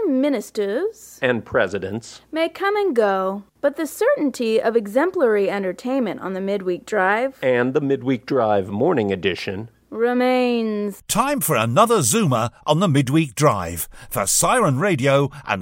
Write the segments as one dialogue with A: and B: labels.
A: Prime Ministers
B: and Presidents
A: may come and go, but the certainty of exemplary entertainment on the Midweek Drive
B: and the Midweek Drive Morning Edition
A: remains.
C: Time for another Zoomer on the Midweek Drive for Siren Radio and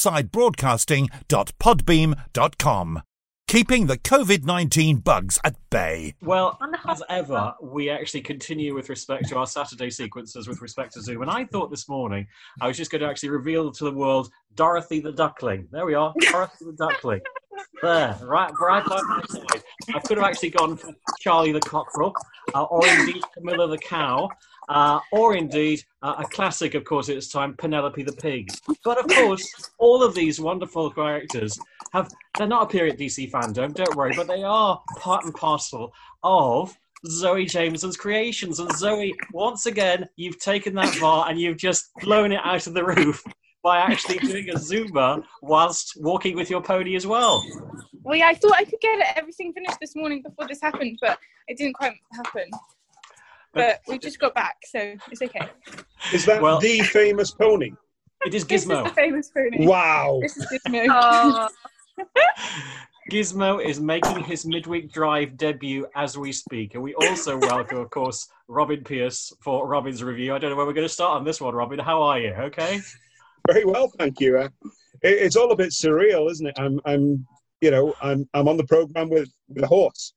C: SouthsideBroadcasting.podbeam.com. Keeping the COVID-19 bugs at bay.
D: Well, as ever, we actually continue with respect to our Saturday sequences with respect to Zoom. And I thought this morning I was just going to actually reveal to the world Dorothy the Duckling. There we are, Dorothy the Duckling. There, right by my side. I could have actually gone for Charlie the Cockerel, or indeed Camilla the Cow, or indeed a classic, of course, at its time, Penelope the Pig. But of course, all of these wonderful characters they're not appearing at DC Fandom, don't worry, but they are part and parcel of Zoe Jameson's creations. And Zoe, once again, you've taken that bar and you've just blown it out of the roof by actually doing a Zumba whilst walking with your pony as well.
E: Well, yeah, I thought I could get everything finished this morning before this happened, but it didn't quite happen. But we just got back, so it's okay.
F: Is that the famous pony?
D: It is Gizmo.
E: This is the famous pony.
F: Wow.
E: This is Gizmo.
D: Gizmo is making his Midweek Drive debut as we speak. And we also welcome, of course, Robin Pierce for Robin's review. I don't know where we're going to start on this one, Robin. How are you? Okay?
F: Very well, thank you. It's all a bit surreal, isn't it? I'm on the program with a horse.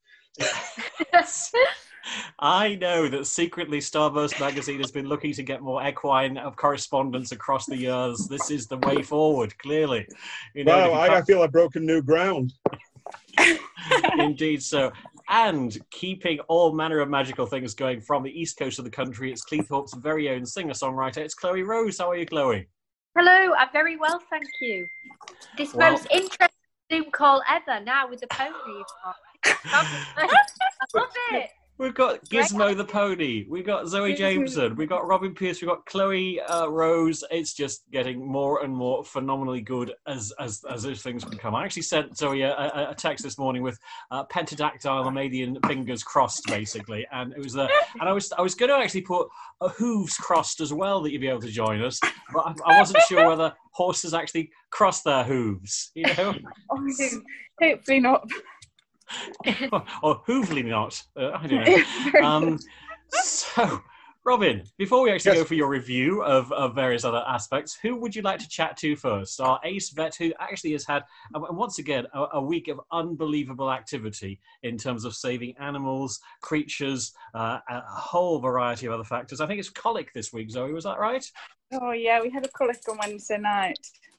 D: I know that secretly Starburst magazine has been looking to get more equine correspondence across the years. This is the way forward, clearly.
F: I feel I've broken new ground.
D: Indeed so. And keeping all manner of magical things going from the east coast of the country, it's Cleethorpes' very own singer-songwriter. It's Chloe Rose. How are you, Chloe?
G: Hello, I'm very well, thank you. This most interesting Zoom call ever now with the pony. I love it.
D: We've got Gizmo the Pony, we've got Zoe Jameson, we've got Robin Pierce, we've got Chloe Rose. It's just getting more and more phenomenally good as those things become. I actually sent Zoe a text this morning with pentadactyl Amadian fingers crossed, basically, and it was and I was going to actually put a hooves crossed as well that you'd be able to join us, but I wasn't sure whether horses actually cross their hooves, you know.
E: Hopefully not.
D: Or hoovely not. I don't know. So, Robin, before we actually go for your review of various other aspects, who would you like to chat to first? Our ace vet, who actually has had, once again, a week of unbelievable activity in terms of saving animals, creatures, a whole variety of other factors. I think it's colic this week, Zoe, was that right?
E: Oh, yeah, we had a colic on Wednesday night.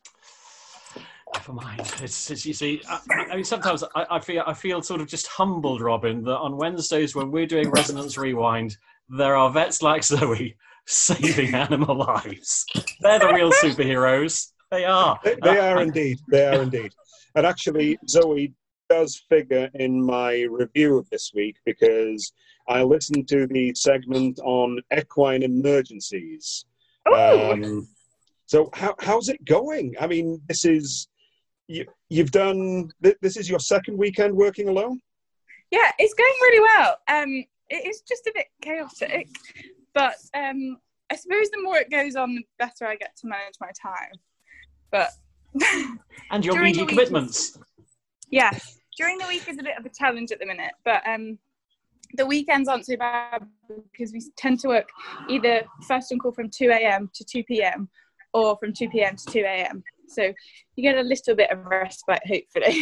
D: Never mind. It's you see, I mean, sometimes I feel sort of just humbled, Robin, that on Wednesdays when we're doing Resonance Rewind, there are vets like Zoe saving animal lives. They're the real superheroes. They are.
F: They are indeed. They are indeed. And actually, Zoe does figure in my review of this week because I listened to the segment on equine emergencies.
E: Oh.
F: So how's it going? I mean, this is you've done. This is your second weekend working alone.
E: Yeah, it's going really well. It is just a bit chaotic, but I suppose the more it goes on, the better I get to manage my time. But
D: and your media commitments.
E: Yeah, during the week is a bit of a challenge at the minute, but the weekends aren't so bad because we tend to work either first on call from 2 a.m. to 2 p.m. or from 2 p.m. to 2 a.m. So you get a little bit of respite, hopefully.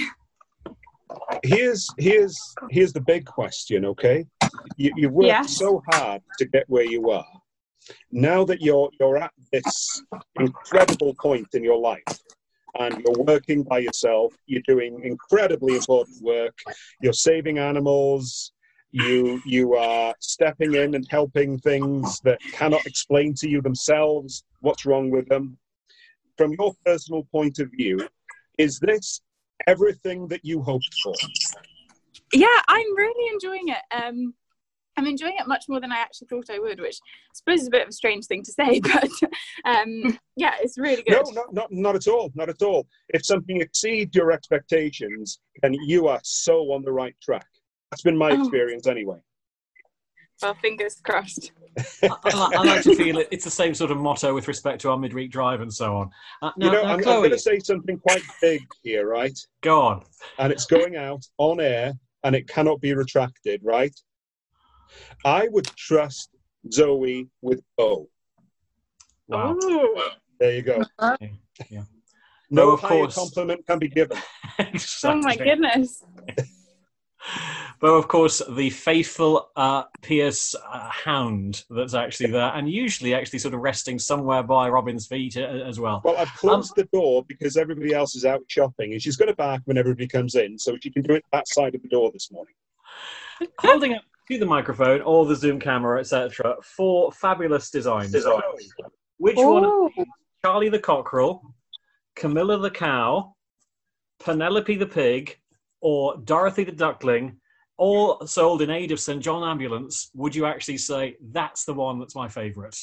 F: Here's the big question, okay? You've worked so hard to get where you are. Now that you're at this incredible point in your life, and you're working by yourself, you're doing incredibly important work, you're saving animals, you are stepping in and helping things that cannot explain to you themselves what's wrong with them. From your personal point of view, is this everything that you hoped for?
E: Yeah, I'm really enjoying it. I'm enjoying it much more than I actually thought I would, which I suppose is a bit of a strange thing to say, but yeah, it's really good.
F: No, not at all, not at all. If something exceeds your expectations, then you are so on the right track. That's been my experience anyway.
E: Well, fingers crossed.
D: I like to feel it's the same sort of motto with respect to our midweek drive and so on.
F: I'm going to say something quite big here, right?
D: Go on.
F: And it's going out on air, and it cannot be retracted, right? I would trust Zoe with Bo.
D: Wow.
F: There you go.
D: Yeah.
F: No
D: of
F: higher
D: course.
F: compliment can be given.
D: Exactly.
E: Oh my goodness.
D: Though, of course, the faithful Pierce hound that's actually there, and usually actually sort of resting somewhere by Robin's feet as well.
F: Well, I've closed the door because everybody else is out shopping, and she's got to bark when everybody comes in, so she can do it that side of the door this morning.
D: Holding up to the microphone or the Zoom camera, etc., 4 fabulous designs. Which one? Charlie the cockerel, Camilla the cow, Penelope the pig, or Dorothy the duckling, all sold in aid of St. John Ambulance, would you actually say that's the one that's my favourite?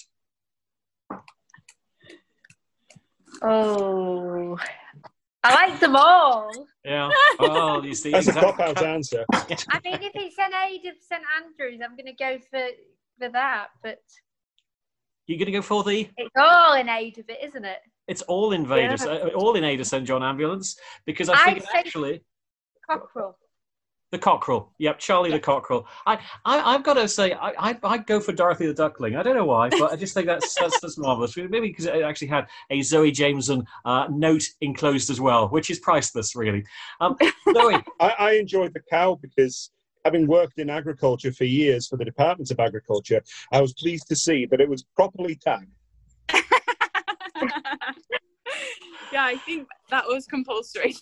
G: Oh, I like them all.
D: Yeah. Oh, you see.
F: That's a cop-out answer.
G: I mean, if it's an aid of St. Andrews, I'm going to go for that, but...
D: You're going to go for the...
G: It's all in aid of it, isn't it?
D: It's all in aid of St. John Ambulance, because I think actually...
G: Cockerel.
D: The cockerel. Yep, Charlie the cockerel. I've got to say, I'd go for Dorothy the duckling. I don't know why, but I just think that's marvellous. Maybe because it actually had a Zoe Jameson note enclosed as well, which is priceless, really. Zoe.
F: I enjoyed the cow because, having worked in agriculture for years for the Department of Agriculture, I was pleased to see that it was properly tagged.
E: Yeah, I think that was compulsory.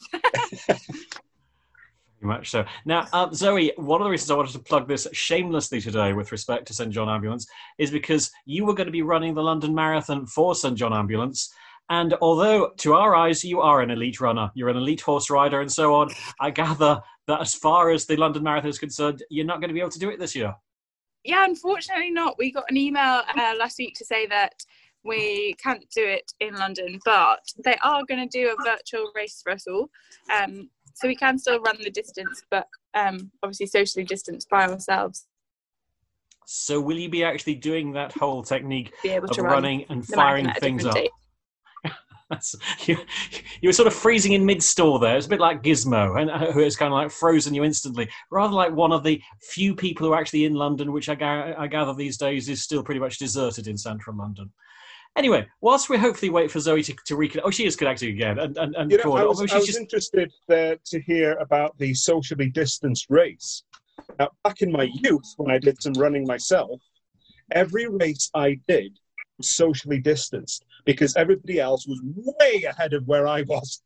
D: Very much so. Now, Zoe, one of the reasons I wanted to plug this shamelessly today with respect to St. John Ambulance is because you were going to be running the London Marathon for St. John Ambulance. And although, to our eyes, you are an elite runner, you're an elite horse rider and so on, I gather that as far as the London Marathon is concerned, you're not going to be able to do it this year.
E: Yeah, unfortunately not. We got an email last week to say that we can't do it in London, but they are going to do a virtual race for us all. So we can still run the distance, but obviously socially distanced by ourselves.
D: So will you be actually doing that whole technique of
E: run
D: running and firing things up? You were sort of freezing in mid-store there. It's a bit like Gizmo, and who has kind of like frozen you instantly. Rather like one of the few people who are actually in London, which I gather these days is still pretty much deserted in central London. Anyway, whilst we hopefully wait for Zoe to reconnect, she is connecting again. And
F: I was interested to hear about the socially distanced race. Now, back in my youth, when I did some running myself, every race I did was socially distanced because everybody else was way ahead of where I was.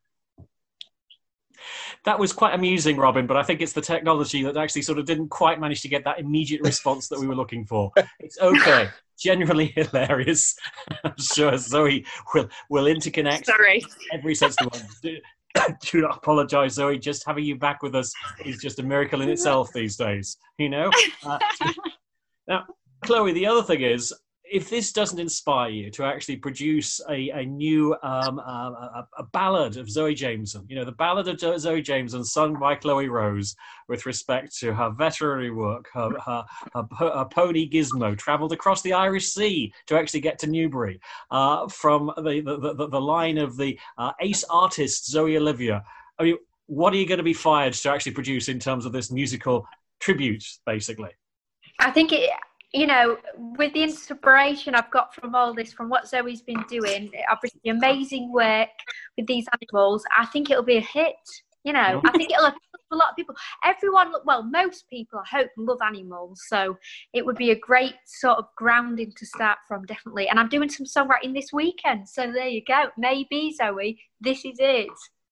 D: That was quite amusing, Robin, but I think it's the technology that actually sort of didn't quite manage to get that immediate response that we were looking for. It's okay. Generally hilarious. I'm sure Zoe will interconnect.
E: Sorry.
D: Every sensible one. Do not apologise, Zoe. Just having you back with us is just a miracle in itself these days, you know? Now, Chloe, the other thing is, if this doesn't inspire you to actually produce a new a ballad of Zoe Jameson, you know, the ballad of Zoe Jameson sung by Chloe Rose with respect to her veterinary work, her pony Gizmo travelled across the Irish Sea to actually get to Newbury from the line of the ace artist Zoe Olivia. I mean, what are you going to be fired to actually produce in terms of this musical tribute, basically?
G: I think you know, with the inspiration I've got from all this, from what Zoe's been doing, obviously amazing work with these animals, I think it'll be a hit. You know, I think it'll appeal to a lot of people. Everyone, well, most people, I hope, love animals. So it would be a great sort of grounding to start from, definitely. And I'm doing some songwriting this weekend. So there you go. Maybe, Zoe, this is it.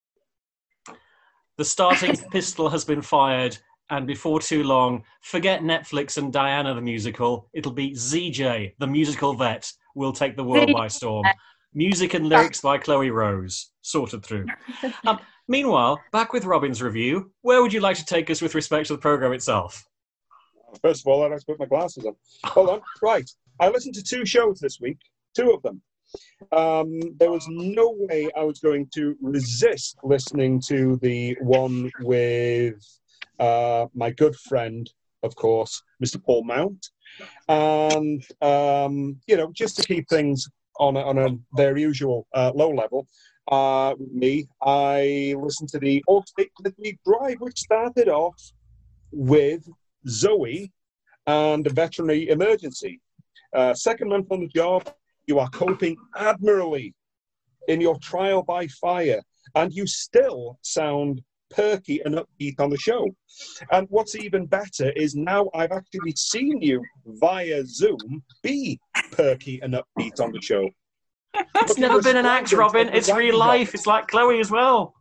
D: The starting pistol has been fired. And before too long, forget Netflix and Diana the musical. It'll be ZJ, the musical vet, will take the world by storm. Music and lyrics by Chloe Rose, sorted through. Meanwhile, back with Robin's review, where would you like to take us with respect to the programme itself?
F: First of all, I'd like to put my glasses on. Hold on. Right. I listened to 2 shows this week, 2 of them. There was no way I was going to resist listening to the one with my good friend of course, Mr. Paul Mount. And, just to keep things on their usual low level, with me, I listened to the Allstate Midweek Drive, which started off with Zoe and a veterinary emergency. Second month on the job, you are coping admirably in your trial by fire, and you still sound perky and upbeat on the show. And what's even better is now I've actually seen you via Zoom be perky and upbeat on the show.
D: It's never been an act, Robin. It's real life. It's like Chloe as well.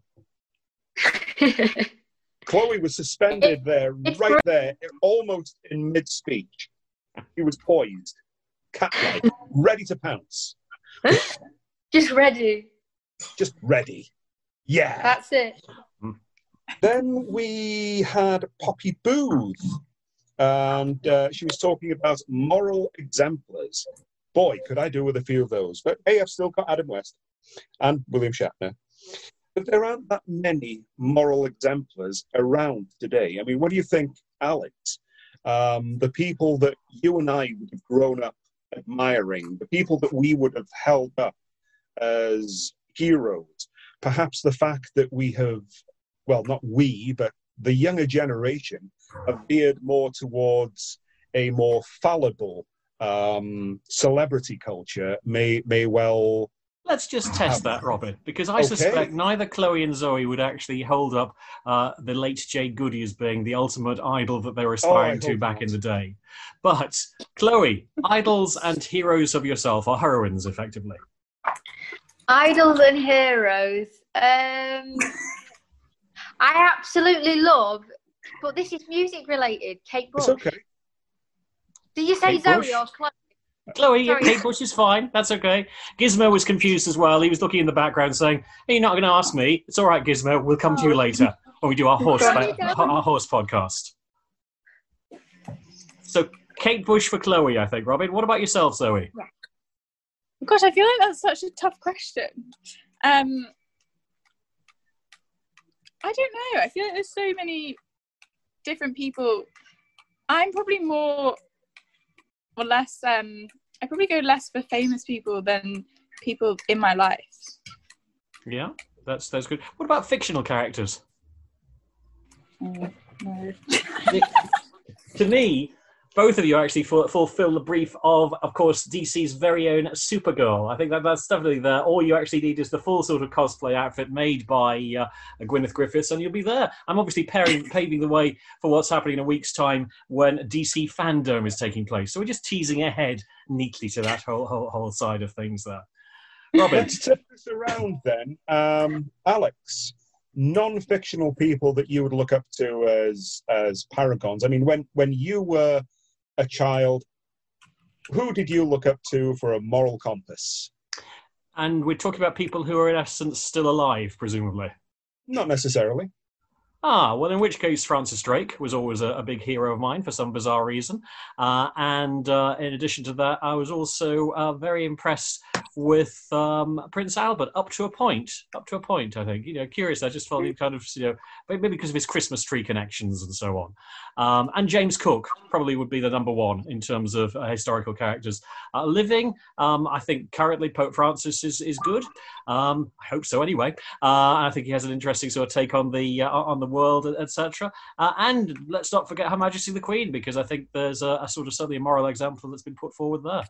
F: Chloe was suspended there, right there, almost in mid-speech. He was poised, cat-like, ready to pounce.
G: Just ready.
F: Just ready. Yeah.
G: That's it.
F: Then we had Poppy Booth, and she was talking about moral exemplars. Boy, could I do with a few of those. But hey, I've still got Adam West and William Shatner. But there aren't that many moral exemplars around today. I mean, what do you think, Alex? The people that you and I would have grown up admiring, the people that we would have held up as heroes, perhaps the fact that we have, well, not we, but the younger generation have veered more towards a more fallible celebrity culture may well...
D: Let's just test that, Robin, because I suspect neither Chloe and Zoe would actually hold up the late Jade Goody as being the ultimate idol that they were aspiring to back in the day. But, Chloe, idols and heroes of yourself, or heroines, effectively.
G: Idols and heroes. I absolutely love, but this is music related, Kate Bush.
F: It's okay.
G: Did you say
D: Kate
G: Zoe
D: Bush?
G: or Chloe?
D: Chloe, yeah, Kate Bush is fine. That's okay. Gizmo was confused as well. He was looking in the background saying, hey, you're not going to ask me. It's all right, Gizmo. We'll come to you later when we do our horse podcast. So, Kate Bush for Chloe, I think. Robin, what about yourself, Zoe?
E: Gosh, I feel like that's such a tough question. I don't know. I feel like there's so many different people. I'm probably more or less, I probably go less for famous people than people in my life.
D: Yeah, that's good. What about fictional characters?
E: No.
D: To me, both of you actually fulfill the brief of course, DC's very own Supergirl. I think that's definitely there. All you actually need is the full sort of cosplay outfit made by Gwyneth Griffiths, and you'll be there. I'm obviously paving the way for what's happening in a week's time when DC Fandom is taking place. So we're just teasing ahead neatly to that whole side of things there. Robin.
F: Let's turn this around then. Alex, non-fictional people that you would look up to as paragons. I mean, when you were a child, who did you look up to for a moral compass?
D: And we're talking about people who are in essence still alive, presumably.
F: Not necessarily.
D: Well, in which case, Francis Drake was always a big hero of mine for some bizarre reason. And in addition to that, I was also very impressed with Prince Albert up to a point, I think. Curious, I just felt he kind of, maybe because of his Christmas tree connections and so on. And James Cook probably would be the number one in terms of historical characters. Living, I think currently Pope Francis is good. I hope so anyway. I think he has an interesting sort of take on the world, etc. And let's not forget Her Majesty the Queen, because I think there's a sort of certainly a moral example that's been put forward there.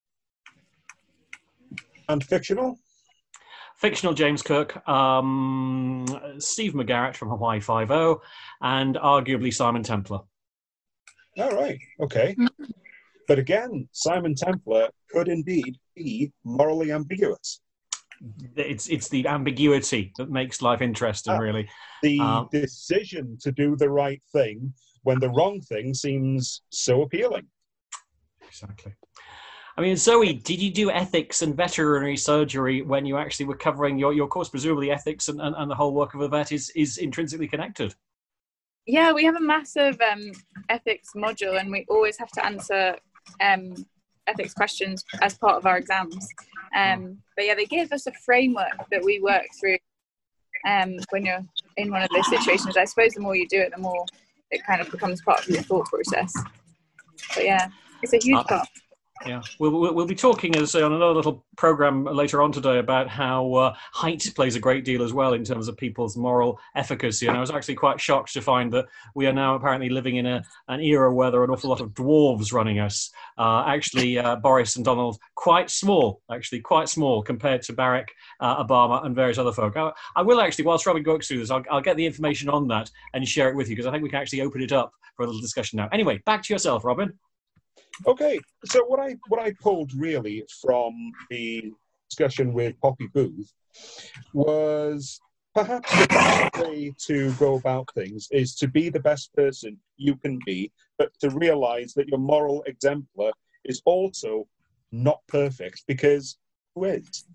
F: And fictional?
D: Fictional James Cook, Steve McGarrett from Hawaii Five-0, and arguably Simon Templar.
F: All right, okay. But again, Simon Templar could indeed be morally ambiguous.
D: It's the ambiguity that makes life interesting, really.
F: The decision to do the right thing when the wrong thing seems so appealing.
D: Exactly. I mean, Zoe, did you do ethics and veterinary surgery when you actually were covering your course? Presumably ethics and the whole work of a vet is intrinsically connected.
E: Yeah, we have a massive ethics module, and we always have to answer ethics questions as part of our exams. But yeah, they give us a framework that we work through when you're in one of those situations. I suppose the more you do it, the more it kind of becomes part of your thought process. But yeah, it's a huge part.
D: Yeah, we'll be talking on another little program later on today about how height plays a great deal as well in terms of people's moral efficacy. And I was actually quite shocked to find that we are now apparently living in an era where there are an awful lot of dwarves running us. Boris and Donald quite small compared to Barack Obama and various other folk. I will actually, whilst Robin goes through this, I'll get the information on that and share it with you, because I think we can actually open it up for a little discussion now. Anyway, back to yourself, Robin.
F: Okay, so what I pulled really from the discussion with Poppy Booth was perhaps the best way to go about things is to be the best person you can be, but to realise that your moral exemplar is also not perfect, because who is?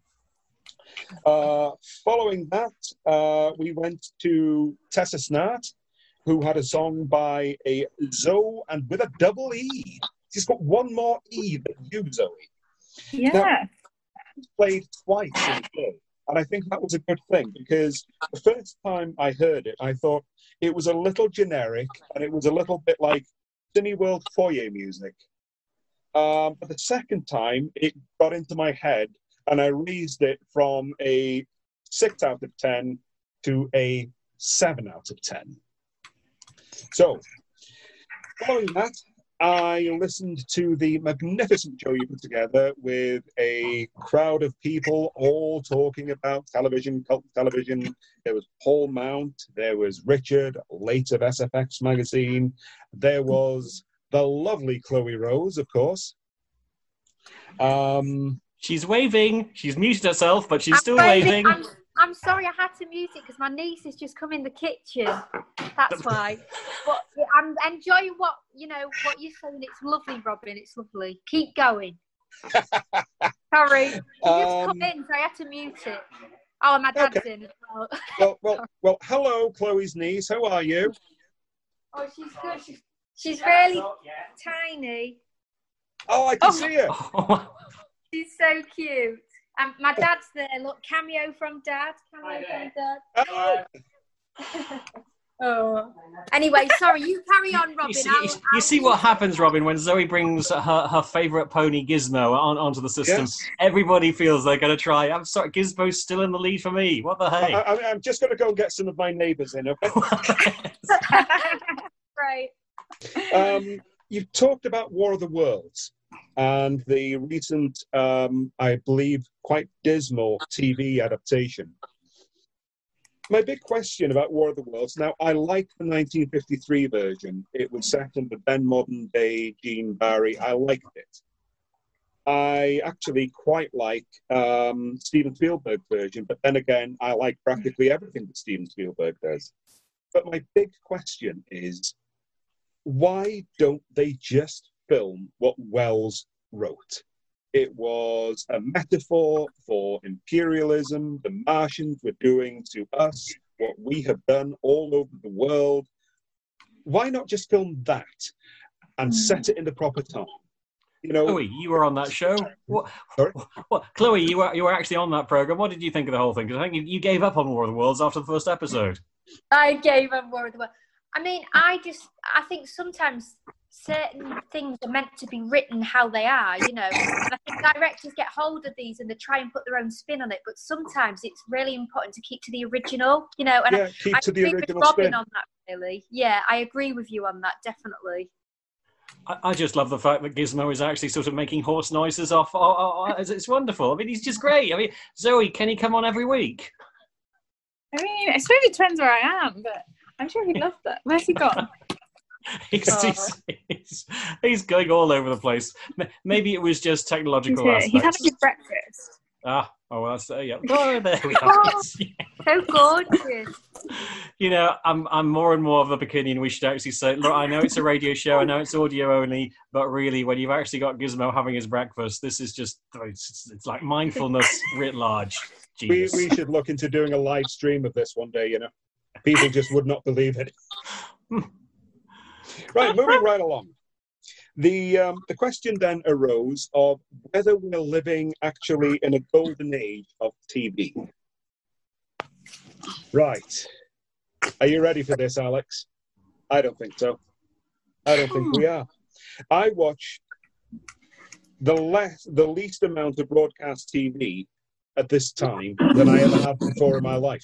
F: Following that, we went to Tessa Snart, who had a song by a Zoe, and with a double E. She's got one more E than you, Zoe.
E: Yeah.
F: Now, played twice in the show, and I think that was a good thing, because the first time I heard it, I thought it was a little generic, and it was a little bit like Cineworld foyer music. But the second time, it got into my head, and I raised it from a 6 out of 10 to a 7 out of 10. So, following that, I listened to the magnificent show you put together with a crowd of people all talking about television, cult television. There was Paul Mount, there was Richard, late of SFX magazine. There was the lovely Chloe Rose, of course.
D: She's waving. She's muted herself, but she's still waving.
G: I'm sorry, I had to mute it because my niece has just come in the kitchen. That's why. But I'm enjoying what you're saying. It's lovely, Robin. It's lovely. Keep going. Sorry, you just come in, so I had to mute it. Oh, and my dad's in as well.
F: Well. Hello, Chloe's niece. How are you?
G: Oh, she's good. She's really tiny.
F: Oh, I can see her.
G: She's so cute. My dad's there. Look, cameo from Dad. Oh. Anyway, sorry. You carry on, Robin.
D: You see what happens, Robin, when Zoe brings her favourite pony Gizmo onto the system. Yes. Everybody feels they're going to try. I'm sorry, Gizmo's still in the lead for me. What the hey?
F: I'm just going to go and get some of my neighbours in, okay?
G: Right.
F: You've talked about War of the Worlds and the recent, I believe, quite dismal TV adaptation. My big question about War of the Worlds, now I like the 1953 version. It was set in the then modern day Gene Barry. I liked it. I actually quite like Steven Spielberg version, but then again, I like practically everything that Steven Spielberg does. But my big question is, why don't they just film what Wells wrote? It was a metaphor for imperialism. The Martians were doing to us what we have done all over the world. Why not just film that and set it in the proper time?
D: Chloe, you were on that show. What, Chloe, you were actually on that program. What did you think of the whole thing? Because I think you gave up on War of the Worlds after the first episode.
G: I gave up War of the Worlds. I mean, I think sometimes certain things are meant to be written how they are, And I think directors get hold of these and they try and put their own spin on it. But sometimes it's really important to keep to the original, And
F: keep to the original
G: with Robin
F: spin
G: on that, really. Yeah, I agree with you on that, definitely.
D: I just love the fact that Gizmo is actually sort of making horse noises off. It's wonderful. I mean, he's just great. I mean, Zoe, can he come on every week?
E: I mean, I suppose it depends where I am, but I'm sure he'd love that. Where's he gone?
D: He's going all over the place. Maybe it was just technological aspects.
E: He's having his breakfast.
D: Yeah. Oh, there we are.
G: So gorgeous.
D: I'm more and more of the opinion we should actually say, look, I know it's a radio show, I know it's audio only, but really, when you've actually got Gizmo having his breakfast, this is just, it's like mindfulness writ large.
F: We should look into doing a live stream of this one day, People just would not believe it. Right, moving right along. The question then arose of whether we're living actually in a golden age of TV. Right. Are you ready for this, Alex? I don't think so. I don't think we are. I watch the least amount of broadcast TV at this time than I ever have before in my life.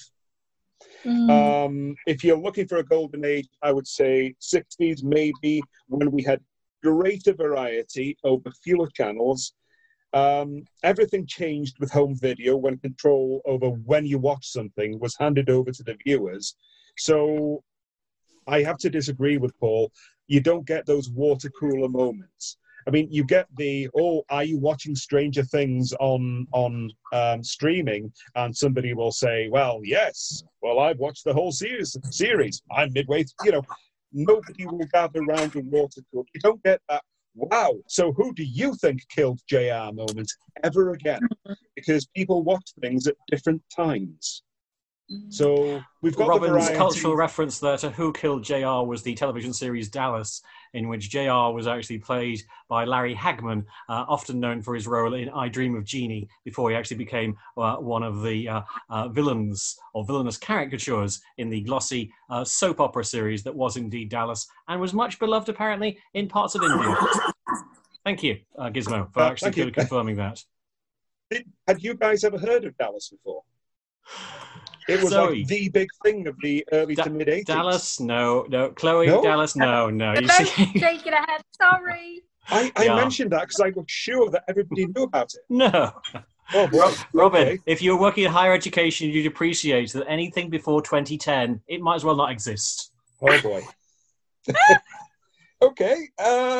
F: If you're looking for a golden age, I would say 60s, maybe, when we had greater variety over fewer channels. Everything changed with home video when control over when you watch something was handed over to the viewers. So I have to disagree with Paul. You don't get those water cooler moments. I mean, you get the, are you watching Stranger Things on streaming? And somebody will say, well, yes. Well, I've watched the whole series. I'm midway through. Nobody will gather around the water cooler. You don't get that, wow, so who do you think killed JR moment ever again? Because people watch things at different times. So we've got
D: Robin's
F: the variety.
D: Cultural reference there to Who Killed JR was the television series Dallas, in which JR was actually played by Larry Hagman, often known for his role in I Dream of Jeannie, before he actually became one of the villains or villainous caricatures in the glossy soap opera series that was indeed Dallas, and was much beloved apparently in parts of India. Thank you, Gizmo, for actually confirming that.
F: Had you guys ever heard of Dallas before? It was
D: Zoe.
F: like the big thing of the early to mid 80s.
D: Dallas, no. Chloe,
F: No?
D: Dallas, no.
G: The vote's shaking ahead. Sorry.
F: I mentioned that because I was sure that everybody knew about it.
D: No.
F: Oh, boy.
D: Robin,
F: Okay.
D: if you're working in higher education, you'd appreciate that anything before 2010, it might as well not exist.
F: Oh, boy. Okay.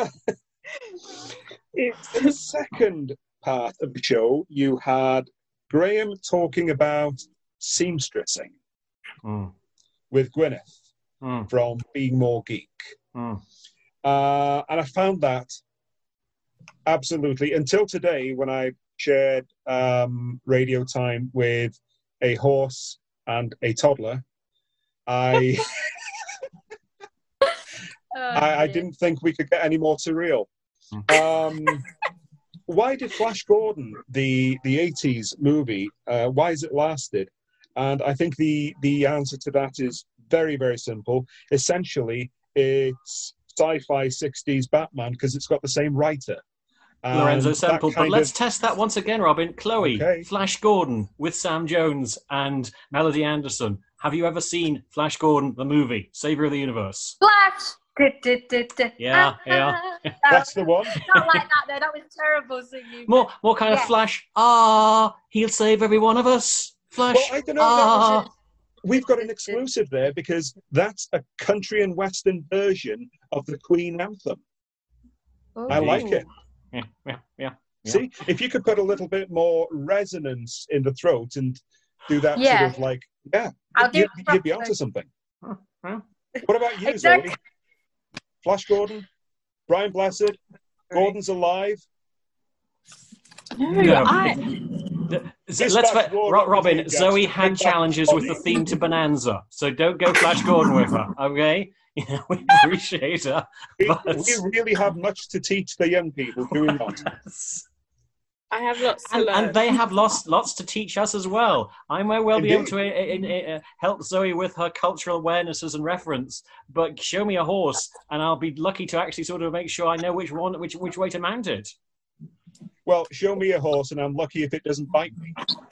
F: In the second part of the show, you had Graham talking about seamstressing with Gwyneth from Being More Geek. And I found that absolutely, until today, when I shared radio time with a horse and a toddler, I didn't think we could get any more surreal. Why did Flash Gordon, the 80s movie, why has it lasted? And I think the answer to that is very, very simple. Essentially, it's sci-fi 60s Batman because it's got the same writer.
D: Lorenzo Semple. But let's test that once again, Robin. Chloe, okay. Flash Gordon with Sam Jones and Melody Anderson. Have you ever seen Flash Gordon, the movie, Savior of the Universe?
G: Flash!
D: Yeah.
F: That's the one.
G: Not like that, though. That was terrible singing.
D: More kind of Flash. He'll save every one of us. Flash.
F: Well, I don't know. We've got an exclusive there because that's a country and western version of the Queen anthem. Oh. I like it.
D: Yeah.
F: See, if you could put a little bit more resonance in the throat and do that sort of like, you'd be onto something. What about you, Zoe? Flash Gordon? Brian Blessed? Gordon's alive?
D: No. Robin, Zoe had challenges with the theme to Bonanza, so don't go Flash Gordon with her, okay? We appreciate her.
F: We really have much to teach the young people, do we not?
E: I have lots to learn.
D: And they have lots to teach us as well. I might well be able to help Zoe with her cultural awarenesses and reference, but show me a horse and I'll be lucky to actually sort of make sure I know which way to mount it.
F: Well, show me a horse and I'm lucky if it doesn't bite me.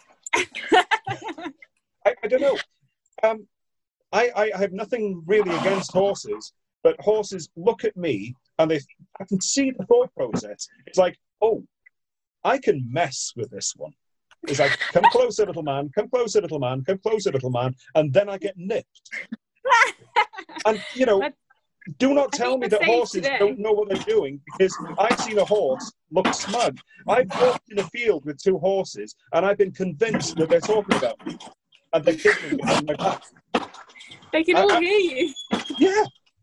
F: I don't know. I have nothing really against horses, but horses look at me and I can see the thought process. It's like, I can mess with this one. It's like, come closer, little man, come closer, little man, come closer, little man, and then I get nipped. And, do not tell me that horses don't know what they're doing, because I've seen a horse look smug. I've walked in a field with two horses, and I've been convinced that they're talking about me. And they're kicking me behind my back.
E: They can all hear you.
F: Yeah.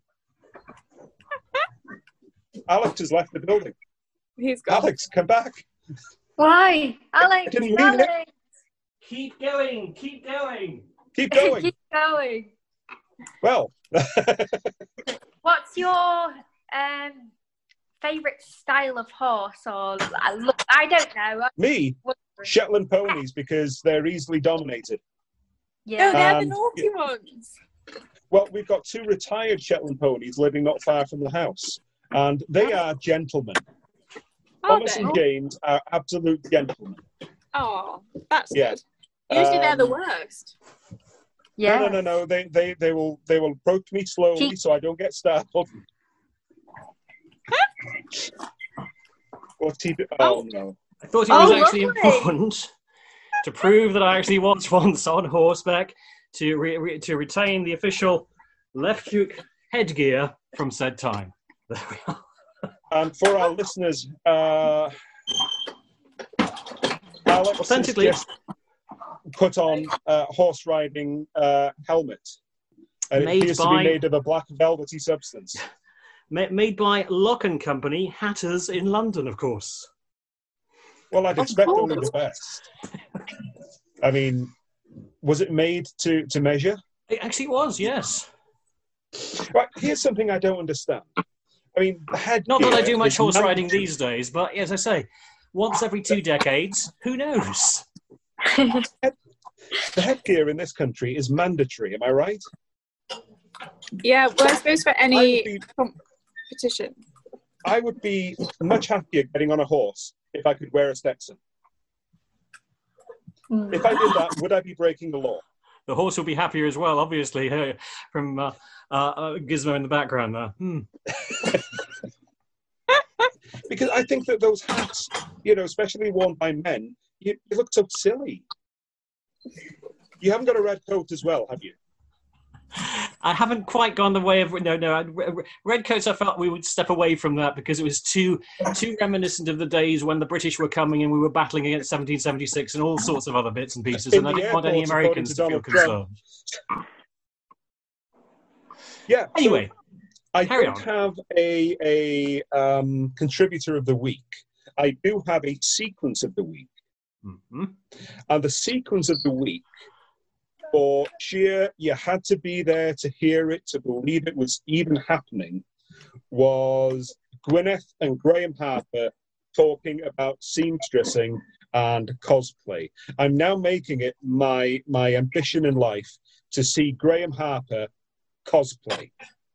F: Alex has left the building.
E: He's gone.
F: Alex, come back.
G: Why? Alex,
F: didn't mean it.
D: Keep going. Keep going.
F: Keep going.
G: Keep going.
F: Well.
G: What's your favourite style of horse? Or I don't know.
F: Me? Shetland ponies, because they're easily dominated.
G: Yeah,
E: they're the naughty ones.
F: Well, we've got 2 retired Shetland ponies living not far from the house, and they are gentlemen. Thomas and James are absolute gentlemen.
E: Oh, that's
F: Yeah.
E: good. Usually they're the worst.
G: Yeah.
F: No. They will approach me slowly so I don't get startled. What's he? Oh no!
D: I thought it was actually
E: lovely.
D: important to prove that I actually was once on horseback to retain the official left hook headgear from said time. There we are.
F: And for our listeners, Alex
D: Authentically,
F: has just put on a horse riding helmet. And it appears to be made of a black velvety substance.
D: Made by Lock & Company, hatters in London, of course.
F: Well, I'd expect only the best. I mean, was it made to measure?
D: It actually was, yes.
F: Right, here's something I don't understand. I mean, the headgear...
D: Not that I do much horse riding
F: mandatory.
D: these days, but as I say, once every 2 decades, who knows?
F: The headgear in this country is mandatory, am I right?
E: Yeah, well, I suppose for any competition.
F: I would be much happier getting on a horse if I could wear a Stetson. If I did that, would I be breaking the law?
D: The horse will be happier as well, obviously, from Gizmo in the background there.
F: Because I think that those hats, especially worn by men, you look so silly. You haven't got a red coat as well, have you?
D: I haven't quite gone the way of red coats. I felt we would step away from that because it was too reminiscent of the days when the British were coming and we were battling against 1776 and all sorts of other bits and pieces, and I didn't want any Americans to feel concerned.
F: Yeah.
D: Anyway,
F: I don't have a contributor of the week. I do have a sequence of the week, and the sequence of the week. For sheer, you had to be there to hear it, to believe it was even happening, was Gwyneth and Graham Harper talking about seamstressing and cosplay. I'm now making it my ambition in life to see Graham Harper cosplay.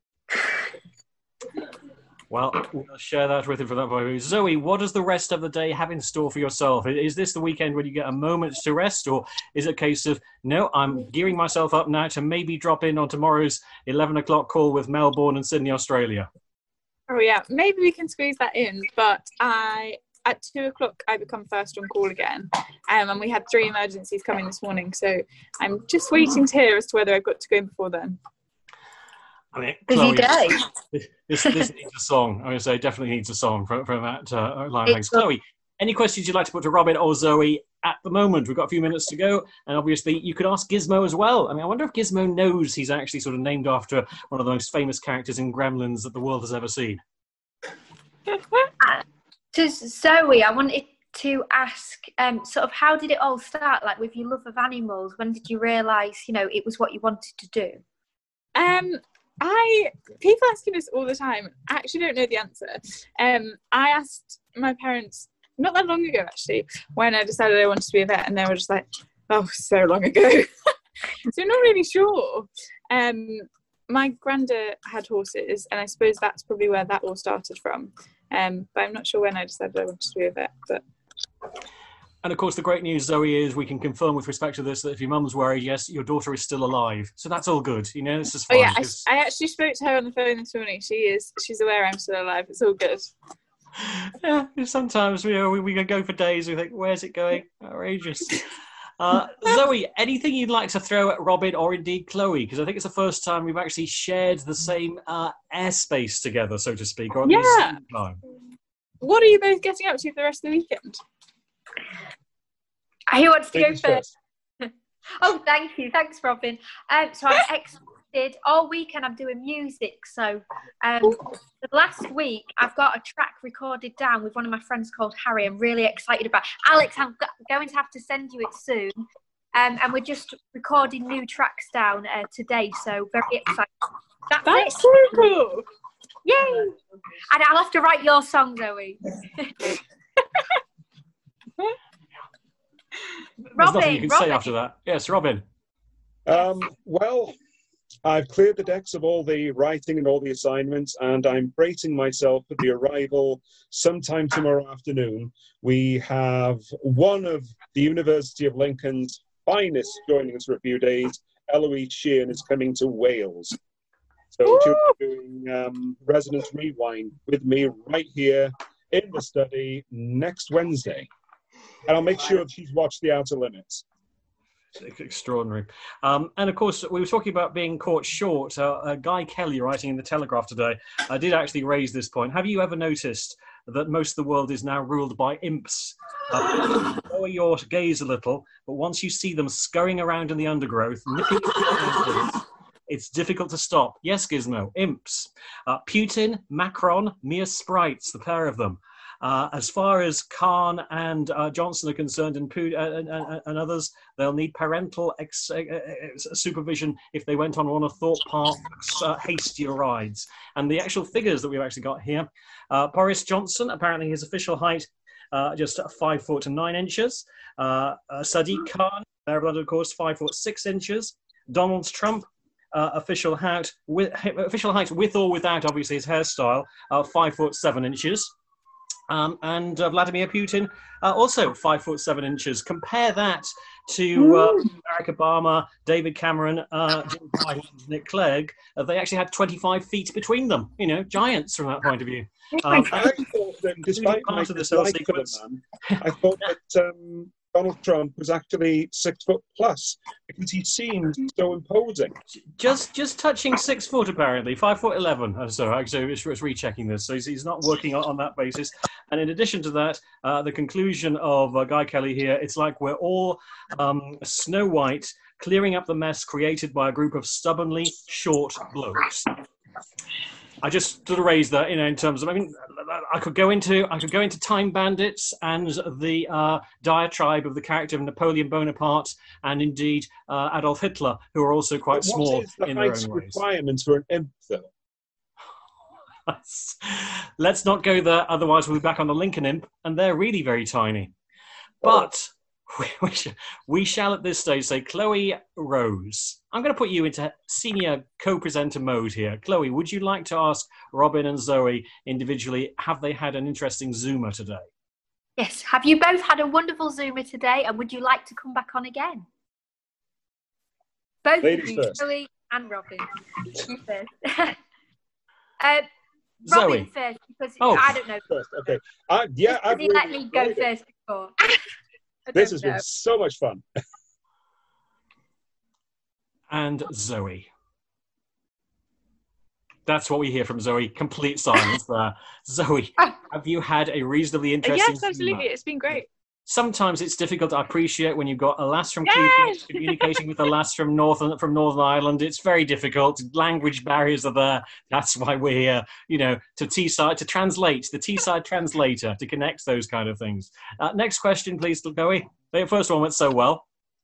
D: Well, we'll share that with him from that point of view. Zoe, what does the rest of the day have in store for yourself? Is this the weekend when you get a moment to rest, or is it a case of, no, I'm gearing myself up now to maybe drop in on tomorrow's 11 o'clock call with Melbourne and Sydney, Australia?
E: Oh, yeah, maybe we can squeeze that in, but at 2 o'clock, I become first on call again, and we had 3 emergencies coming this morning, so I'm just waiting to hear as to whether I've got to go in before then.
D: I mean,
G: busy day.
D: This needs a song. I'm going to say definitely needs a song from that line. Thanks. Chloe, any questions you'd like to put to Robin or Zoe at the moment? We've got a few minutes to go, and obviously you could ask Gizmo as well. I mean, I wonder if Gizmo knows he's actually sort of named after one of the most famous characters in Gremlins that the world has ever seen.
G: To Zoe, I wanted to ask, sort of, how did it all start? Like, with your love of animals, when did you realise, it was what you wanted to do?
E: People ask me this all the time. I actually don't know the answer. I asked my parents not that long ago, actually, when I decided I wanted to be a vet, and they were just like, oh, so long ago. So I'm not really sure. My granddad had horses, and I suppose that's probably where that all started from. But I'm not sure when I decided I wanted to be a vet. But
D: And of course, the great news, Zoe, is we can confirm with respect to this that if your mum's worried, yes, your daughter is still alive. So that's all good. This is fine.
E: Oh, yeah, I actually spoke to her on the phone this morning. She's aware I'm still alive. It's all good.
D: Yeah, sometimes we can go for days. We think, where's it going? Outrageous. Zoe, anything you'd like to throw at Robin or indeed Chloe? Because I think it's the first time we've actually shared the same airspace together, so to speak, or at least some time.
E: What are you both getting up to for the rest of the weekend?
G: Who wants to go first? Oh, thank you. Thanks, Robin. So I'm excited. All weekend I'm doing music. So the last week I've got a track recorded down with one of my friends called Harry. I'm really excited about it. Alex, I'm going to have to send you it soon. And we're just recording new tracks down today. So very excited.
E: That's so cool.
G: Yay! And I'll have to write your song, Zoe.
D: There's nothing you can say after that. Yes, Robin.
F: Well, I've cleared the decks of all the writing and all the assignments, and I'm bracing myself for the arrival sometime tomorrow afternoon. We have one of the University of Lincoln's finest joining us for a few days. Eloise Sheehan is coming to Wales. So she'll be doing Residence Rewind with me right here in the study next Wednesday. And I'll make sure she's watched The Outer Limits.
D: Extraordinary. And of course, we were talking about being caught short. Guy Kelly, writing in the Telegraph today, did actually raise this point. Have you ever noticed that most of the world is now ruled by imps? Lower your gaze a little, but once you see them scurrying around in the undergrowth, nipping it's difficult to stop. Yes, Gizmo, imps. Putin, Macron, mere sprites, the pair of them. As far as Khan and Johnson are concerned, and others, they'll need parental supervision if they went on one of Thorpe Park's hastier rides. And the actual figures that we've actually got here, Boris Johnson, apparently his official height, just 5 foot and 9 inches. Sadiq Khan, of course, 5 foot 6 inches. Donald Trump, official height with or without, obviously, his hairstyle, 5 foot 7 inches. And Vladimir Putin, also 5 foot 7 inches. Compare that to Barack Obama, David Cameron, Jim Biden, Nick Clegg. They actually had 25 feet between them. You know, giants from that point of view.
F: I thought that, despite my dislike for the man, I thought that Donald Trump was actually 6 foot plus because he seemed so imposing.
D: Just touching 6 foot, apparently 5 foot 11. So it's rechecking this. So he's not working on that basis. And in addition to that, the conclusion of Guy Kelly here, it's like we're all Snow White clearing up the mess created by a group of stubbornly short blokes. I just sort of raised that, in terms of, I could go into Time Bandits and the diatribe of the character of Napoleon Bonaparte and indeed Adolf Hitler, who are also quite small in their own ways.
F: What is the requirements for an imp, though?
D: Let's not go there, otherwise we'll be back on the Lincoln imp, and they're really very tiny. But we shall at this stage say, Chloe Rose, I'm going to put you into senior co-presenter mode here. Chloe, would you like to ask Robin and Zoe individually, have they had an interesting Zoomer today?
G: Yes. Have you both had a wonderful Zoomer today, and would you like to come back on again? Both of you, Chloe and Robin. You first. Robin
D: Zoe.
G: first, because I don't know.
F: First, okay. I've
G: really let me go first before.
F: This has been so much fun.
D: And Zoe. That's what we hear from Zoe. Complete silence there. Zoe, have you had a reasonably interesting...
E: Yes, absolutely. It's been great.
D: Sometimes it's difficult to appreciate when you've got a lass from Cleveland communicating with a lass from Northern Ireland. It's very difficult. Language barriers are there. That's why we're here, to translate, the Teesside translator to connect those kind of things. Next question, please, Chloe. The first one went so well.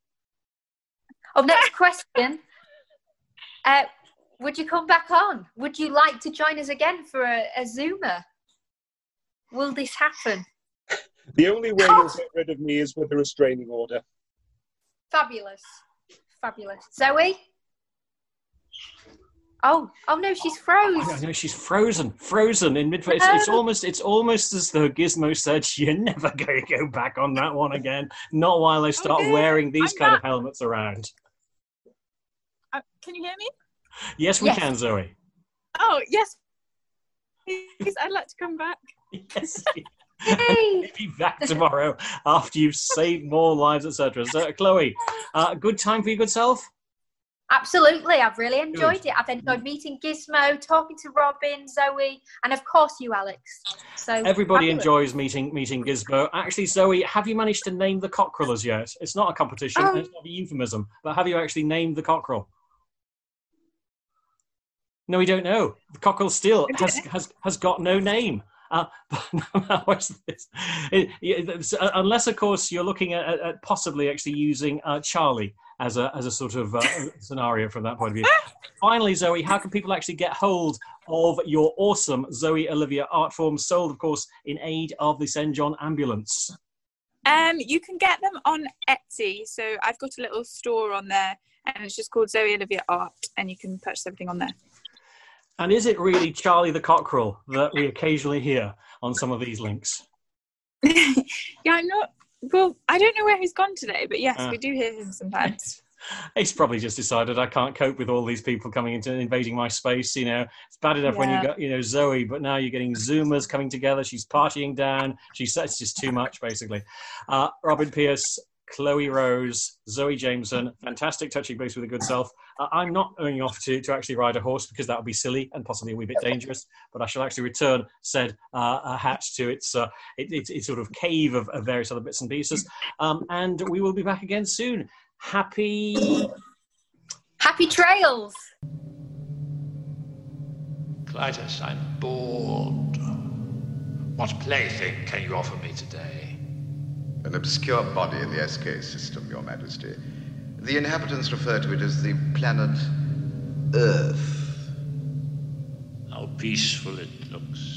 G: Next question. Would you come back on? Would you like to join us again for a Zoomer? Will this happen?
F: The only way you'll get rid of me is with a restraining order.
G: Fabulous. Zoe? Oh no, she's frozen.
D: No, she's frozen in mid. It's almost as though Gizmo said, "You're never going to go back on that one again. Not while they start wearing these kind of helmets around."
E: Can you hear me?
D: Yes, we can, Zoe.
E: Oh yes, please. I'd like to come back.
D: Yes. Be back tomorrow after you've saved more lives, etc. So, Chloe, good time for your good self?
G: Absolutely, I've really enjoyed it. I've enjoyed meeting Gizmo, talking to Robin, Zoe, and of course you, Alex. So
D: everybody enjoys meeting Gizmo. Actually, Zoe, have you managed to name the cockerel as yet? It's not a competition, it's not a euphemism, but have you actually named the cockerel? No, we don't know. The cockerel still has got no name. Unless, of course, you're looking at possibly actually using Charlie as a sort of scenario from that point of view. Finally, Zoe, how can people actually get hold of your awesome Zoe Olivia art form, sold, of course, in aid of the St. John Ambulance?
E: You can get them on Etsy. So I've got a little store on there. and it's just called Zoe Olivia Art, and you can purchase everything on there.
D: And is it really Charlie the Cockerel that we occasionally hear on some of these links?
E: Yeah, I don't know where he's gone today, but yes, we do hear him sometimes.
D: He's probably just decided I can't cope with all these people coming into invading my space. You know, it's bad enough when you got, Zoe, but now you're getting Zoomers coming together. She's partying down. It's just too much, basically. Robin Pierce, Chloe Rose, Zoe Jameson, fantastic touching base with a good self. I'm not going off to actually ride a horse because that would be silly and possibly a wee bit dangerous, but I shall actually return said hat to its sort of cave of various other bits and pieces. And we will be back again soon. Happy
G: trails.
H: Clytus, I'm bored. What plaything can you offer me today?
I: An obscure body in the SK system, Your Majesty. The inhabitants refer to it as the planet Earth.
H: How peaceful it looks.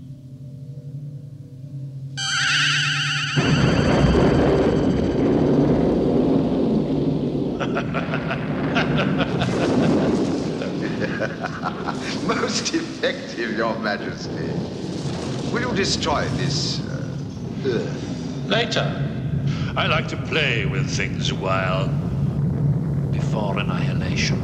I: Most effective, Your Majesty. Will you destroy this Earth?
H: Later. I like to play with things a while before annihilation.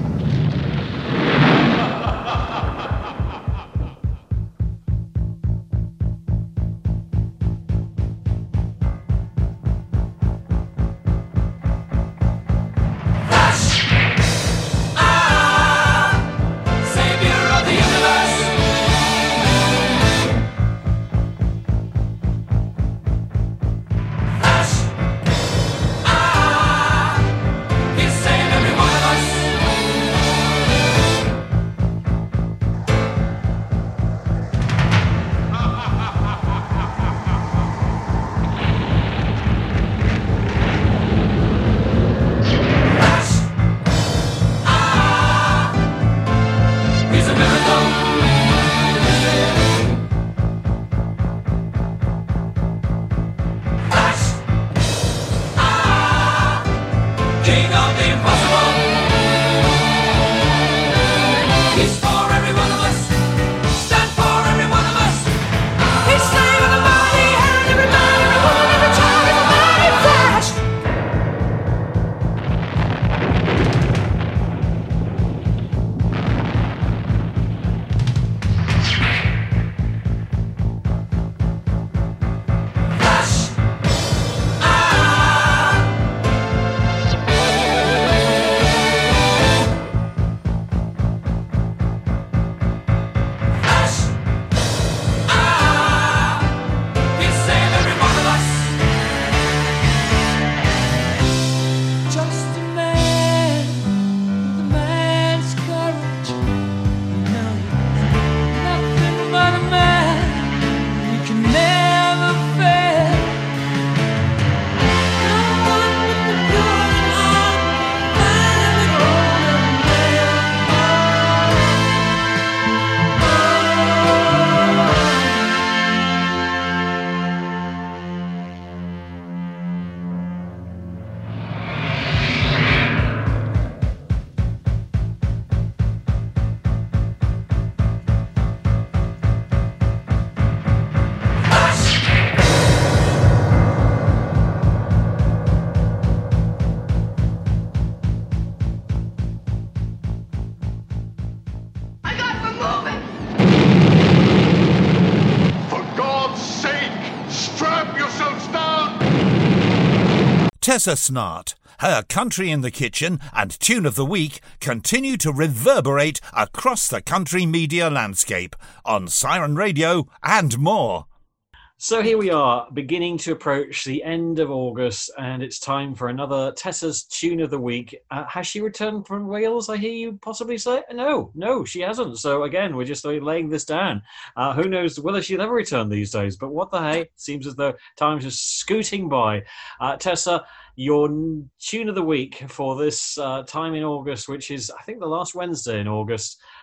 C: Tessa Snart, her Country in the Kitchen and Tune of the Week continue to reverberate across the country media landscape on Siren Radio and more.
D: So here we are, beginning to approach the end of August, and it's time for another Tessa's Tune of the Week. Has she returned from Wales, I hear you possibly say? No, she hasn't. So again, we're just laying this down. Who knows whether she'll ever return these days, but what the hey, seems as though time's just scooting by. Tessa, your Tune of the Week for this time in August, which is, I think, the last Wednesday in August.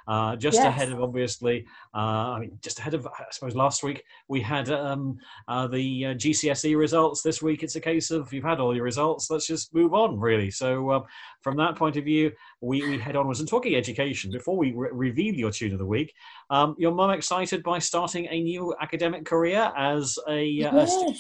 D: just ahead of, obviously, just ahead of, I suppose, last week we had the GCSE results. This week it's a case of you've had all your results, let's just move on, really. So from that point of view, we head onwards. And talking education, before we reveal your tune of the week, your mum excited by starting a new academic career as a student?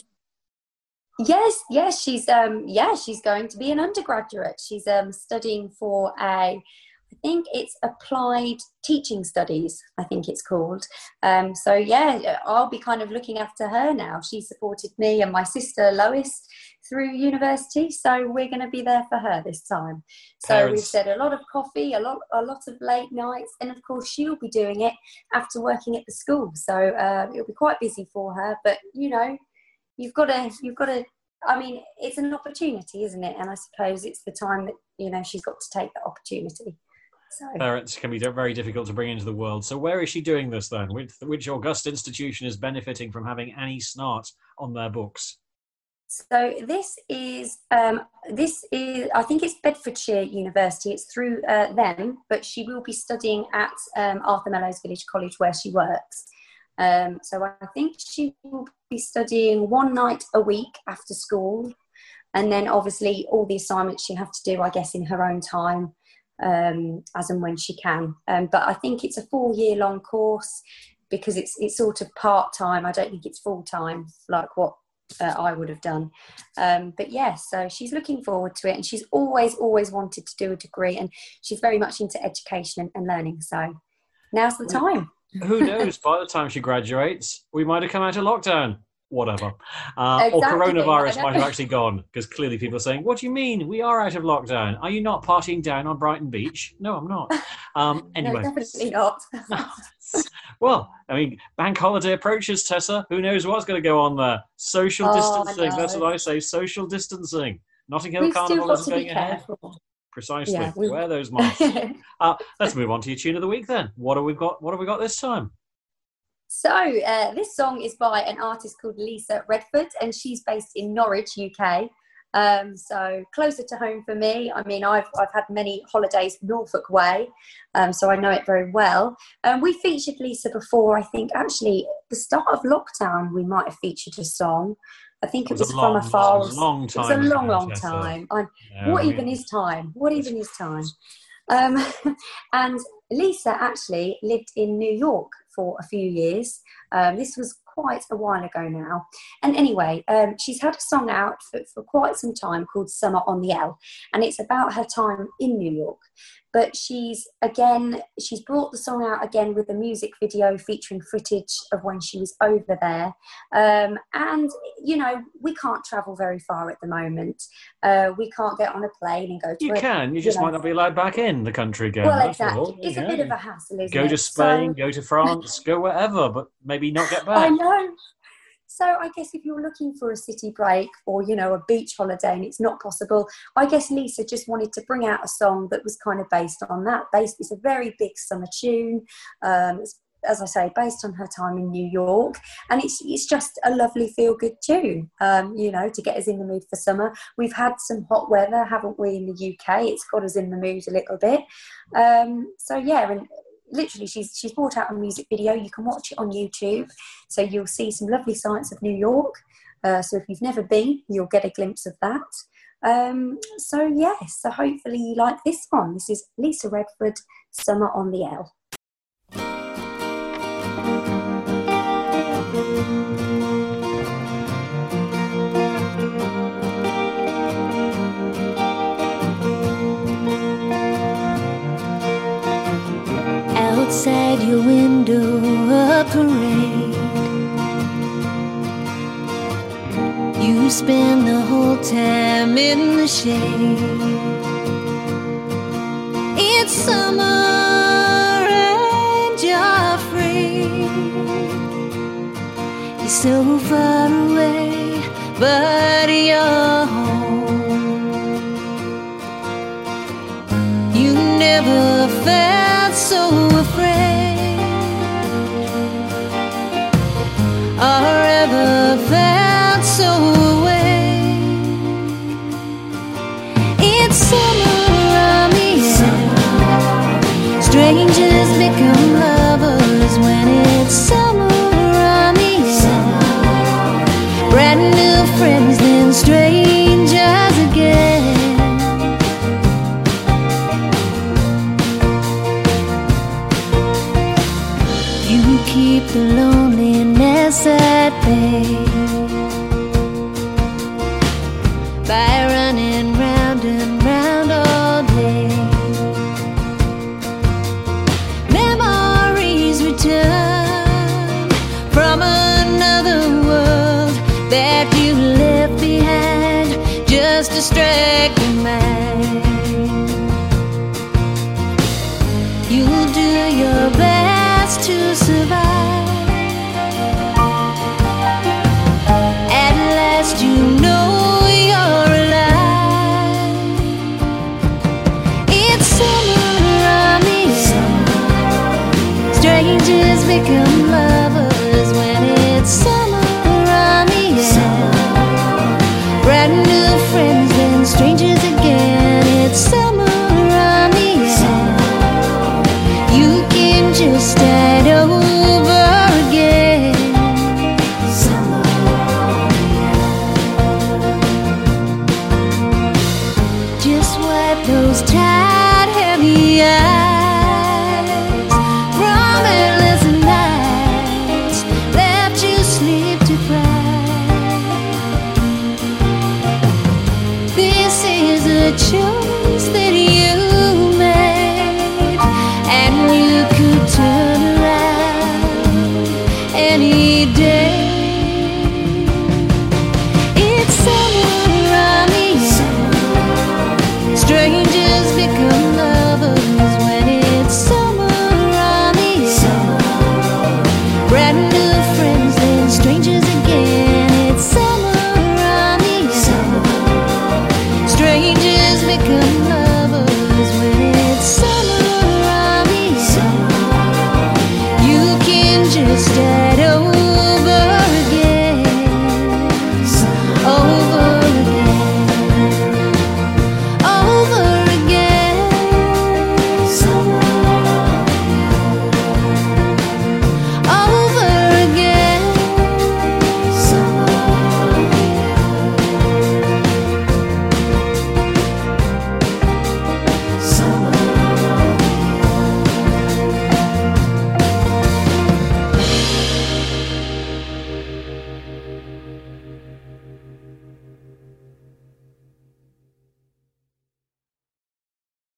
J: Yes, she's going to be an undergraduate. She's studying for I think it's applied teaching studies, I think it's called. So yeah, I'll be kind of looking after her now. She supported me and my sister Lois through university, so we're going to be there for her this time. So we've said a lot of coffee, a lot of late nights, and of course she'll be doing it after working at the school. So it'll be quite busy for her, but you know, you've got to, I mean, it's an opportunity, isn't it? And I suppose it's the time that, you know, she's got to take that opportunity. So
D: parents can be very difficult to bring into the world. So where is she doing this then? Which august institution is benefiting from having Annie Snart on their books?
J: So this is I think it's Bedfordshire University. It's through them, but she will be studying at Arthur Mellows Village College where she works. So I think she will be studying one night a week after school, and then obviously all the assignments she'll have to do, I guess, in her own time, as and when she can. But I think it's a 4-year-long course because it's sort of part-time. I don't think it's full-time like what I would have done. But yes, so she's looking forward to it, and she's always wanted to do a degree, and she's very much into education and learning. So now's the time.
D: Who knows? By the time she graduates, we might have come out of lockdown. Whatever.
J: Exactly.
D: Or coronavirus might have actually gone, because clearly people are saying, what do you mean? We are out of lockdown. Are you not partying down on Brighton Beach? No, I'm not. Anyway.
J: No, definitely not.
D: Well, I mean, bank holiday approaches, Tessa. Who knows what's going to go on there? Social distancing. That's what I say. Social distancing. Notting Hill Carnival is going ahead. Precisely. Yeah, wear those masks. Let's move on to your tune of the week then. What have we got this time?
J: So this song is by an artist called Lisa Redford, and she's based in Norwich, UK. So closer to home for me. I mean, I've had many holidays Norfolk way, so I know it very well. We featured Lisa before. I think actually at the start of lockdown we might have featured a song. I think it was From Afar. It was a long time. What even is time? And Lisa actually lived in New York for a few years. This was quite a while ago now. And anyway, she's had a song out for quite some time called Summer on the L, and it's about her time in New York. But she's brought the song out again with a music video featuring footage of when she was over there. And, you know, we can't travel very far at the moment. We can't get on a plane and go to
D: You just might not be allowed back in the country again.
J: Well, exactly. It's a bit of a hassle, isn't it?
D: Go to Spain, go to France, go wherever, but maybe not get back.
J: I know. So I guess if you're looking for a city break or, you know, a beach holiday and it's not possible, I guess Lisa just wanted to bring out a song that was kind of based on that. It's a very big summer tune. It's, as I say, based on her time in New York. And it's just a lovely feel-good tune, you know, to get us in the mood for summer. We've had some hot weather, haven't we, in the UK? It's got us in the mood a little bit. So, yeah, and literally she's brought out a music video. You can watch it on YouTube, so you'll see some lovely sights of New York. So if you've never been, you'll get a glimpse of that. So yes, so hopefully you like this one. This is Lisa Redford, Summer on the L.
K: Outside your window, a parade. You spend the whole time in the shade. It's summer and you're free. You're so far away, but you're home. You never felt so afraid or ever felt so away. It's summer on the air. Strangers become keep the loneliness at bay by running round and round all day. Memories return from another world that you left behind, just distract your mind. You'll do your best to survive. At last you know you're alive. It's summer on me, strangers become love.